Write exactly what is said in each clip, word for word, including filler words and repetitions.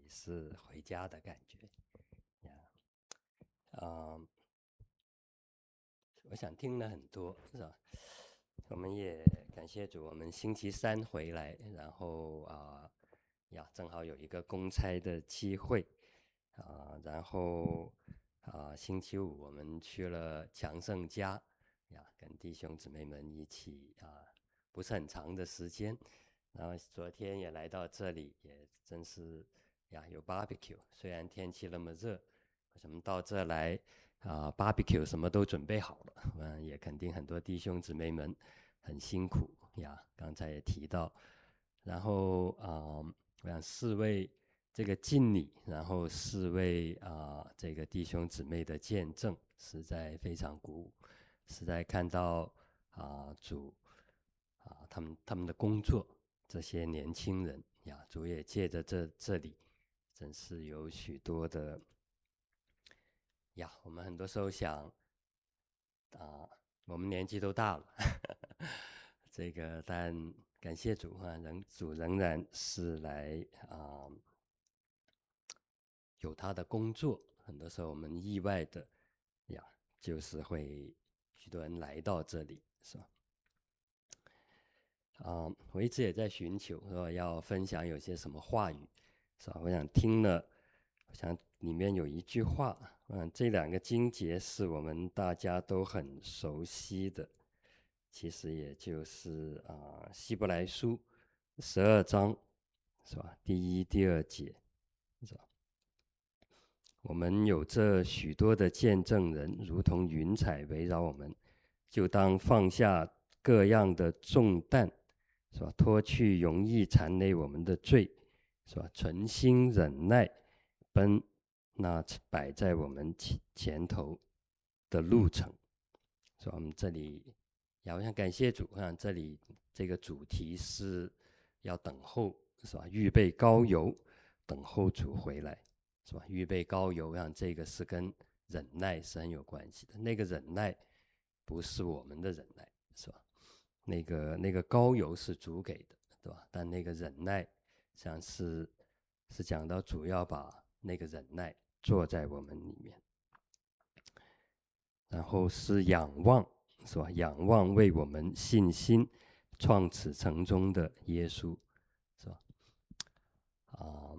是回家的感觉呀。嗯，我想听了很多，是吧？我们也感谢主，我们星期三回来，然后啊、呀，正好有一个公差的机会啊、然后啊、星期五我们去了强盛家呀，跟弟兄姊妹们一起啊、不是很长的时间，然后昨天也来到这里，也真是呀有 barbecue，虽然天气那么热，我们到这来。啊、barbecue 什么都准备好了，嗯，也肯定很多弟兄姊妹们很辛苦呀。刚才也提到，然后啊、我想四位这个敬礼，然后四位啊、这个弟兄姊妹的见证，实在非常鼓舞，实在看到啊、主啊、他们他们的工作，这些年轻人呀，主也借着这这里，真是有许多的。呀，我们很多时候想啊、我们年纪都大了，这个但感谢主啊，仍主仍然是来啊、有他的工作。很多时候我们意外的呀，就是会许多人来到这里，是吧？啊、我一直也在寻求说要分享有些什么话语，是吧？我想听了，我想里面有一句话，嗯，这两个经节是我们大家都很熟悉的，其实也就是啊、呃希伯来书十二章，是吧？第一、第二节，是吧？我们有这许多的见证人，如同云彩围绕我们，就当放下各样的重担，是吧？脱去容易缠累我们的罪，是吧？存心忍耐，奔那摆在我们前前头的路程。所以我们这里也好像感谢主啊，这里这个主题是要等候，是吧？预备膏油，等候主回来，是吧？预备膏油，让这个是跟忍耐是很有关系的。那个忍耐不是我们的忍耐，是吧？那个那个膏油是主给的，对吧？但那个忍耐，实际上是是讲到主要把那个忍耐做在我们里面。然后是仰望，是吧？仰望为我们信心创始成终的耶稣，是吧？啊、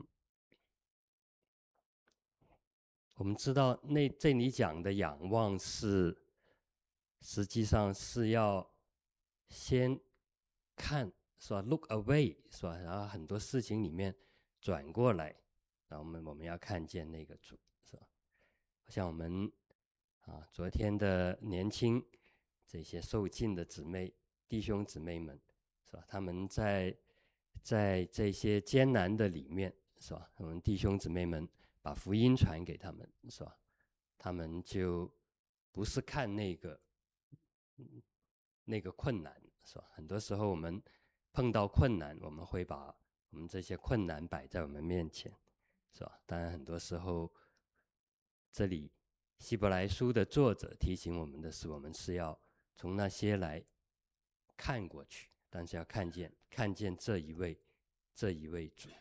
我们知道那这里讲的仰望是，实际上是要先看，是吧？Look away，是吧？然后很多事情里面转过来，然后我们我们要看见那个主，是吧？像我们啊，昨天的年轻这些受尽的姊妹、弟兄姊妹们，是吧？他们在在这些艰难的里面，是吧？我们弟兄姊妹们把福音传给他们，是吧？他们就不是看那个那个困难，是吧？很多时候我们碰到困难，我们会把我们这些困难摆在我们面前，是吧？当然，很多时候这里希伯来书的作者提醒我们的是，我们是要从那些来看过去，但是要看见看见这一位这一位主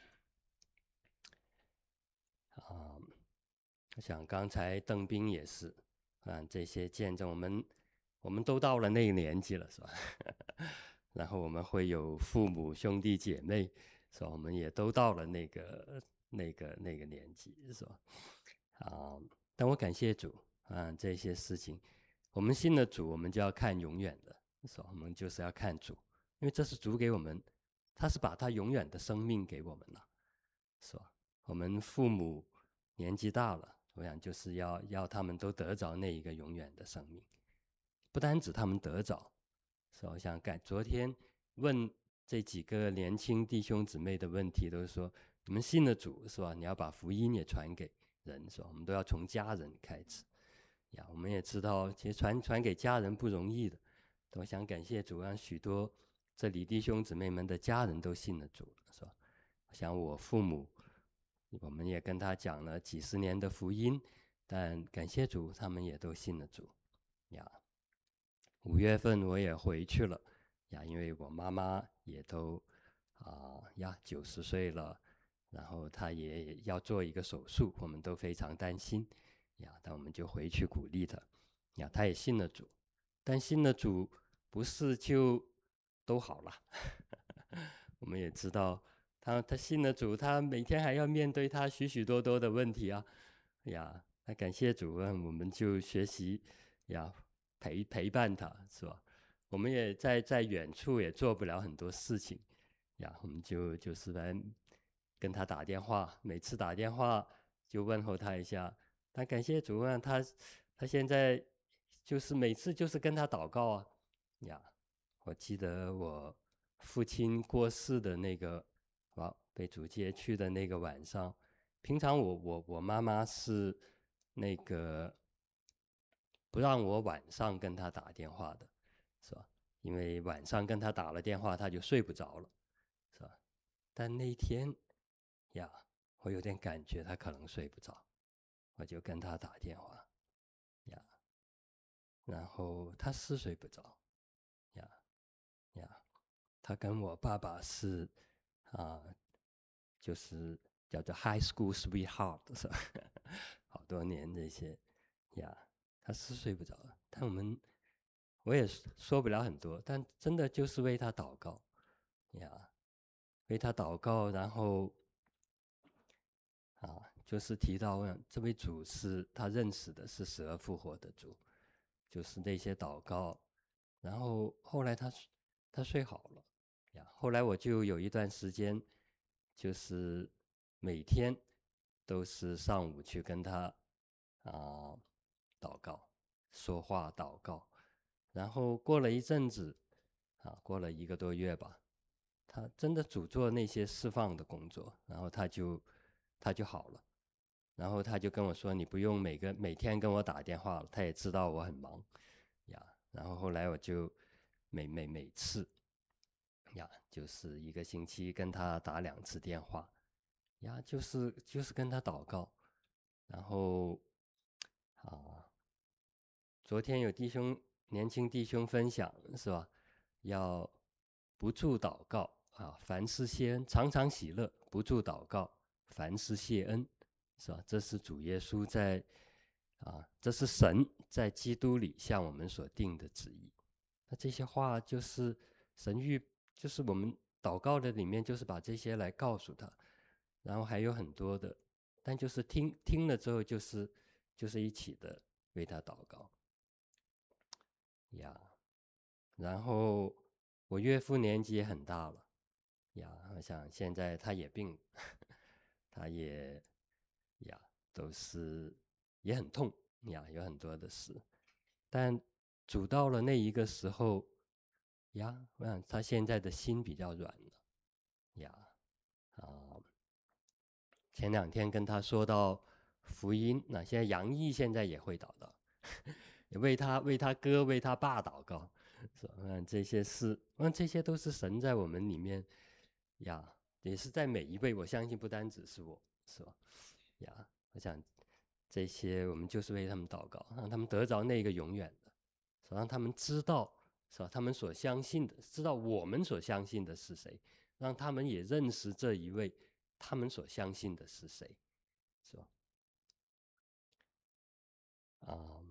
啊、我想刚才邓斌也是啊，这些见证，我们我们都到了那个年纪了，是吧？然后我们会有父母兄弟姐妹，是吧？我们也都到了那个那个那个年纪，是吧？啊、但我感谢主啊，这些事情，我们信了主，我们就要看永远的，是吧？我们就是要看主，因为这是主给我们，他是把他永远的生命给我们了，是吧？我们父母年纪大了，我想就是要要他们都得着那一个永远的生命，不单指他们得着，是吧？我想感昨天问这几个年轻弟兄姊妹的问题，都是说你们信了主，是吧？你要把福音也传给人，是吧？我们都要从家人开始呀。我们也知道，其实传传给家人不容易的。我想感谢主，让许多这里弟兄姊妹们的家人都信了主，是吧？我想我父母，我们也跟他讲了几十年的福音，但感谢主，他们也都信了主呀。五月份我也回去了呀，因为我妈妈也都啊、呀九十岁了然后他也要做一个手术，我们都非常担心呀。但我们就回去鼓励他呀，他也信了主，但信了主不是就都好了。我们也知道他他信了主，他每天还要面对他许许多多的问题啊呀。那感谢主啊，我们就学习呀陪陪伴他，是吧？我们也在在远处也做不了很多事情呀，我们就就是来跟他打电话，每次打电话就问候他一下。但感谢主啊，他他现在就是每次就是跟他祷告啊呀。我记得我父亲过世的那个，啊，被主接去的那个晚上，平常我我我妈妈是那个不让我晚上跟他打电话的，是吧？因为晚上跟他打了电话，他就睡不着了，是吧？但那天呀，我有点感觉他可能睡不着，我就跟他打电话呀，然后他是睡不着呀呀，他跟我爸爸是啊、就是叫做 high school sweetheart 是吧？好多年这些呀，他是睡不着，但我们我也说不了很多，但真的就是为他祷告呀，为他祷告，然后啊，就是提到这位主是他认识的是死而复活的主，就是那些祷告，然后后来他他睡好了呀，后来我就有一段时间，就是每天都是上午去跟他啊祷告，说话祷告，然后过了一阵子啊，过了一个多月吧，他真的主做那些释放的工作，然后他就他就好了。然后他就跟我说：“你不用每个每天跟我打电话了。”他也知道我很忙呀。然后后来我就每每每次呀，就是一个星期跟他打两次电话呀，就是就是跟他祷告。然后啊，昨天有弟兄年轻弟兄分享是吧？要不住祷告啊，凡事谢恩，常常喜乐，不住祷告，凡事谢恩，是吧？这是主耶稣在啊，这是神在基督里向我们所定的旨意。那这些话就是神谕，就是我们祷告的里面，就是把这些来告诉他。然后还有很多的，但就是听听了之后，就是就是一起的为他祷告呀。然后我岳父年纪也很大了呀，我想现在他也病，他也呀都是也很痛呀，有很多的事。但主到了那一个时候呀，我想他现在的心比较软了呀啊。前两天跟他说到福音，那现在杨毅现在也会祷告，也为他为他哥为他爸祷告，是吧？嗯，这些事，嗯，这些都是神在我们里面呀，也是在每一位，我相信不单只是我，是吧？呀，我想这些我们就是为他们祷告，让他们得着那个永远的，是吧？让他们知道，是吧？他们所相信的，知道我们所相信的是谁，让他们也认识这一位，他们所相信的是谁，是吧？啊、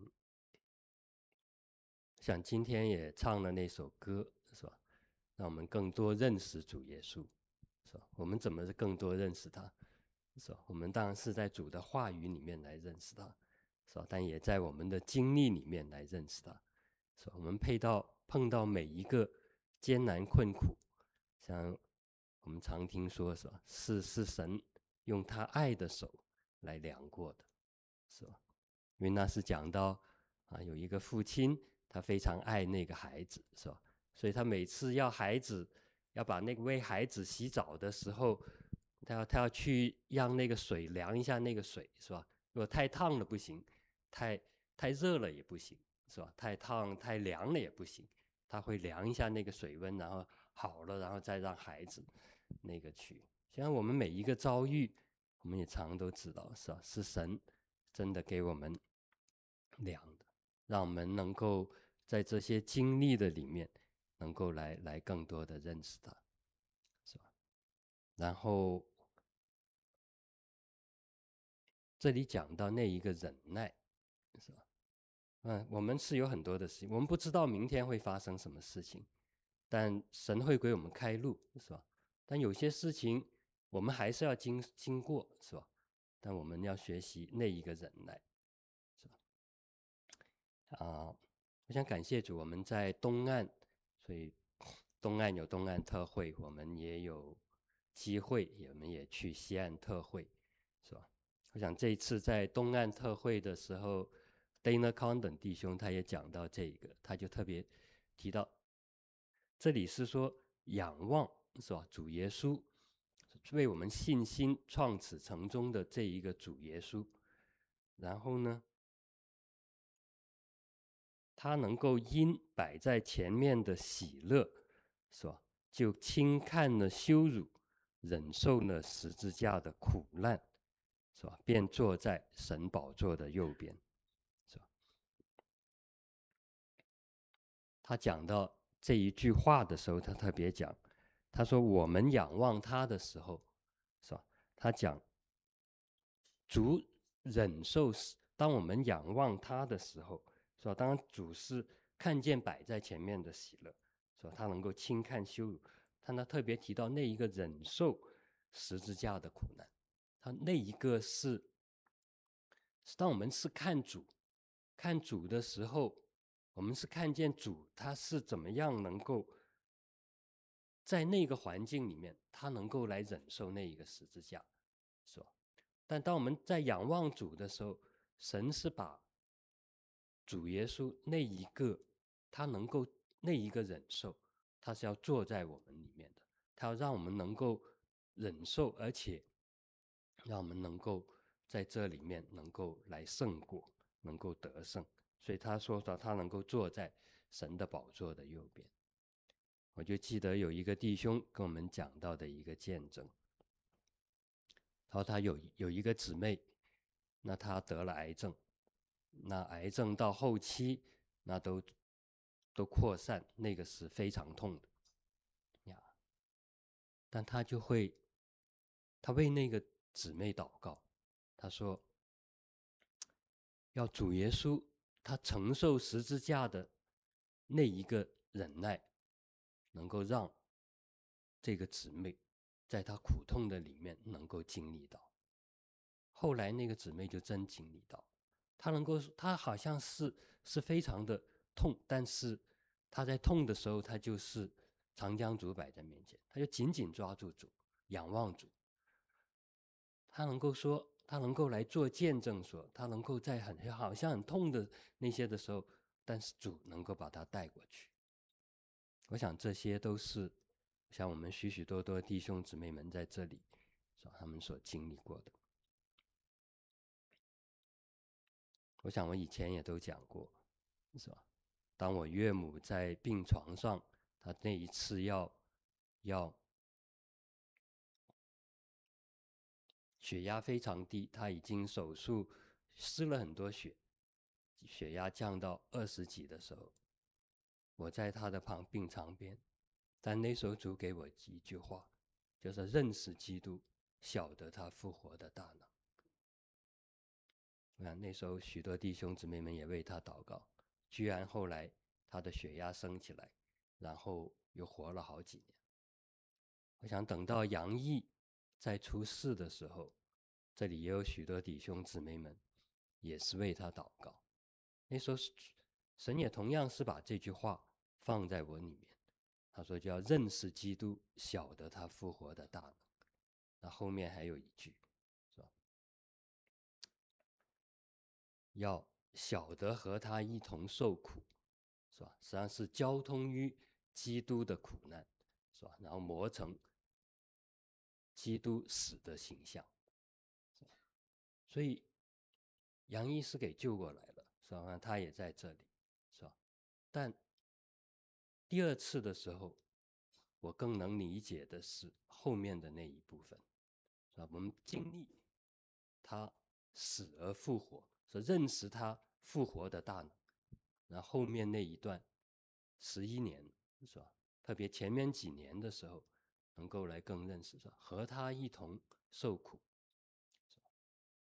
像今天也唱了那首歌，是吧？让我们更多认识主耶稣，是吧？我们怎么更多认识他？是吧？我们当然是在主的话语里面来认识他，是吧？但也在我们的经历里面来认识他，是吧？我们配到碰到每一个艰难困苦，像我们常听说，是吧？是是神用他爱的手来量过的，是吧？因为那是讲到啊，有一个父亲，他非常爱那个孩子，是吧？所以他每次要孩子要把那个为孩子洗澡的时候，他要他要去让那个水量一下那个水，是吧？如果太烫了不行，太太热了也不行，是吧？太烫太凉了也不行，他会量一下那个水温，然后好了，然后再让孩子那个去。像我们每一个遭遇，我们也常都知道，是吧？是神真的给我们量的，让我们能够在这些经历的里面，能够来来更多的认识他，是吧？然后这里讲到那一个忍耐，是吧？嗯，我们是有很多的事情，我们不知道明天会发生什么事情，但神会给我们开路，是吧？但有些事情我们还是要经经过，是吧？但我们要学习那一个忍耐，是吧？啊，我想感谢主，我们在东岸，所以东岸有东岸特会，我们也有机会，我们也去西岸特会，是吧？我想这一次在东岸特会的时候，Dana Condon 弟兄他也讲到这个，他就特别提到，这里是说仰望，是吧？主耶稣为我们信心创始成终的这一个主耶稣，然后呢，他能够因摆在前面的喜乐，是吧？就轻看了羞辱，忍受了十字架的苦难，是吧？便坐在神宝座的右边，是吧？他讲到这一句话的时候，他特别讲，他说我们仰望他的时候，是吧？他讲主忍受，当我们仰望他的时候，是吧？当主是看见摆在前面的喜乐，是吧？他能够轻看羞辱，他呢特别提到那一个忍受十字架的苦难，他那一个是，当我们是看主，看主的时候，我们是看见主他是怎么样能够在那个环境里面，他能够来忍受那一个十字架，是吧？但当我们在仰望主的时候，神是把主耶稣那一个他能够那一个忍受，他是要坐在我们里面的，他要让我们能够忍受，而且让我们能够在这里面能够来胜过，能够得胜。所以他说到他能够坐在神的宝座的右边。我就记得有一个弟兄跟我们讲到的一个见证，他说他有有一个姊妹，那她得了癌症，那癌症到后期那都都扩散，那个是非常痛的呀。但他就会，他为那个姊妹祷告，他说要主耶稣他承受十字架的那一个忍耐，能够让这个姊妹在她苦痛的里面能够经历到。后来那个姊妹就真经历到，她能够，她好像是是非常的痛，但是她在痛的时候，她就是长江主摆在面前，她就紧紧抓住主，仰望主。她能够说，她能够来做见证说，她能够在很好像很痛的那些的时候，但是主能够把她带过去。我想这些都是像我们许许多多弟兄姊妹们在这里，他们所经历过的。我想我以前也都讲过，是吧？当我岳母在病床上，她那一次要要血压非常低，她已经手术失了很多血，血压降到二十几的时候，我在她的旁病床边，但那时候主给我一句话，就是认识基督，晓得他复活的大能。那那时候许多弟兄姊妹们也为他祷告，居然后来他的血压升起来，然后又活了好几年。我想等到杨毅在出事的时候，这里也有许多弟兄姊妹们也是为他祷告。那时候神也同样是把这句话放在我里面，他说就要认识基督，晓得他复活的大能。那后面还有一句，是吧？要晓得和他一同受苦，是吧？实际上是交通于基督的苦难，是吧？然后磨成基督死的形象，所以杨医师给救过来了，是吧？他也在这里，是吧？但第二次的时候，我更能理解的是后面的那一部分，是吧？我们经历他死而复活，是认识他复活的大能。然后后面那一段十一年，是吧？特别前面几年的时候，能够来更认识，是吧？和他一同受苦。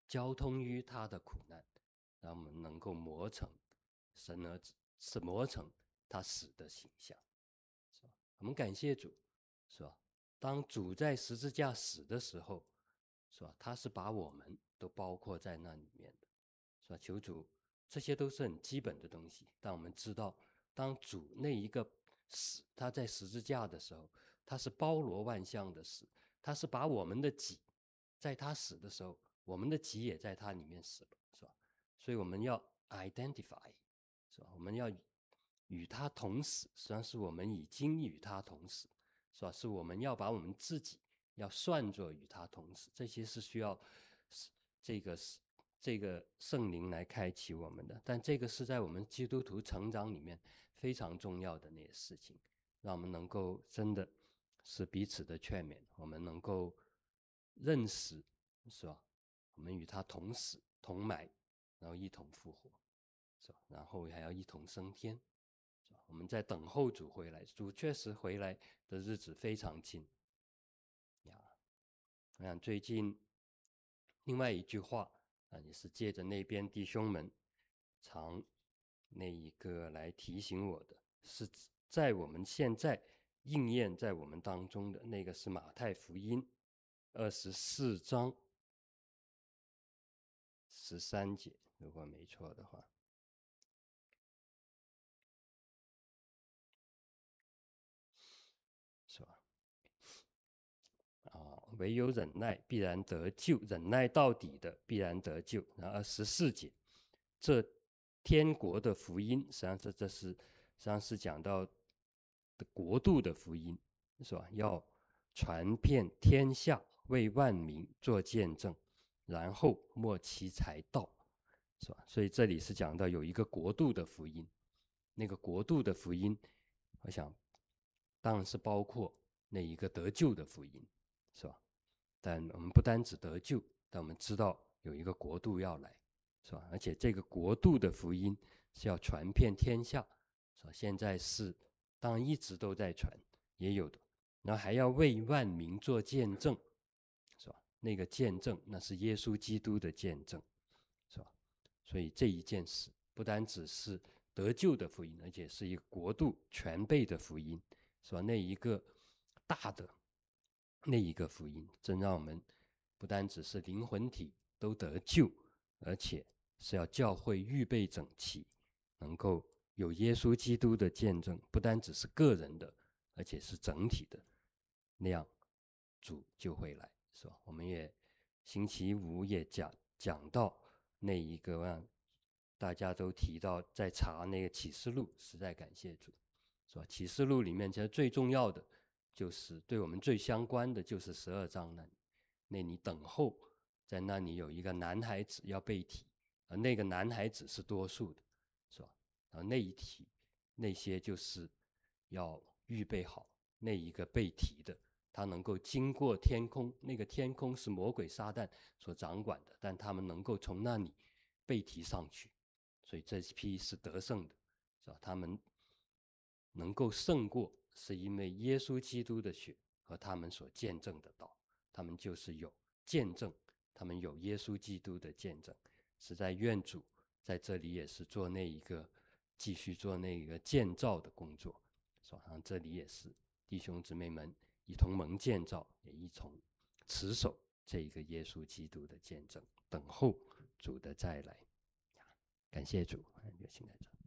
交通于他的苦难，让我们能够磨成神儿子，是磨成他死的形象，是吧？我们感谢主，是吧？当主在十字架死的时候，是吧？他是把我们都包括在那里面的，是吧？求主，这些都是很基本的东西。但我们知道，当主那一个死，他在十字架的时候，他是包罗万象的死，他是把我们的己，在他死的时候，我们的己也在他里面死了，是吧？所以我们要 identify， 是吧？我们要与他同死，实际上是我们已经与他同死，是吧？是我们要把我们自己要算作与他同死，这些是需要这个这个圣灵来开启我们的，但这个是在我们基督徒成长里面非常重要的那些事情，让我们能够真的是彼此的劝勉，我们能够认识，是吧？我们与他同死同埋，然后一同复活，是吧？然后还要一同升天，是吧？我们在等候主回来，主确实回来的日子非常近呀。我想最近另外一句话啊，也是借着那边弟兄们常那一个来提醒我的，是在我们现在应验在我们当中的那个是马太福音二十四章十三节，如果没错的话，是吧？啊，唯有忍耐必然得救，忍耐到底的必然得救。然后十四节，这天国的福音，实际上这这是实际上是讲到的国度的福音，是吧？要传遍天下，为万民做见证，然后末期才到，是吧？所以这里是讲到有一个国度的福音，那个国度的福音，我想当然是包括那一个得救的福音，是吧？但我们不单只得救，但我们知道有一个国度要来，是吧？而且这个国度的福音是要传遍天下，是吧？现在是当然一直都在传，也有的，然后还要为万民做见证，是吧？那个见证那是耶稣基督的见证，是吧？所以这一件事不单只是得救的福音，而且是一个国度全备的福音，是吧？那一个大的那一个福音，真让我们不单只是灵魂体都得救，而且是要教会预备整齐，能够有耶稣基督的见证，不单只是个人的，而且是整体的，那样主就会来，是吧？我们也星期五也讲讲到那一个让大家都提到在查那个启示录，实在感谢主，是吧？启示录里面其实最重要的就是对我们最相关的就是十二章那里，那你等候在那里有一个男孩子要被提，而那个男孩子是多数的，是吧？然后那一提那些就是要预备好那一个被提的，他能够经过天空，那个天空是魔鬼撒旦所掌管的，但他们能够从那里被提上去，所以这批是得胜的，是吧？他们能够胜过，是因为耶稣基督的血和他们所见证的道，他们就是有见证，他们有耶稣基督的见证，实在愿主在这里也是做那一个继续做那个建造的工作，是吧？这里也是弟兄姊妹们一同蒙建造，也一同持守这一个耶稣基督的见证，等候主的再来。感谢主，就现在这。